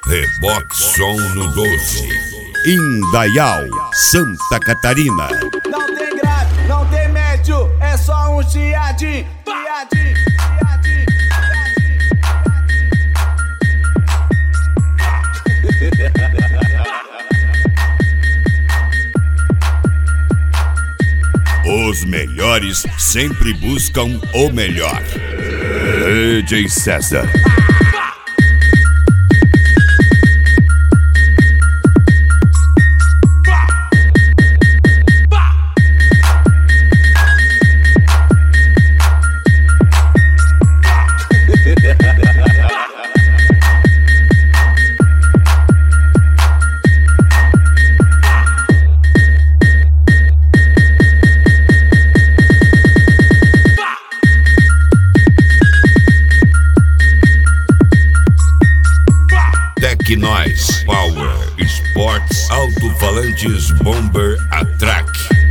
Rebox Som no 12. Indaial, Santa Catarina. Não tem grave, não tem médio, é só um chiadinho, chiadinho, chiadinho, Os melhores sempre buscam o melhor. DJ César. Tecnóis, Power, Sports, Alto-Falantes, Bomber, Atrack.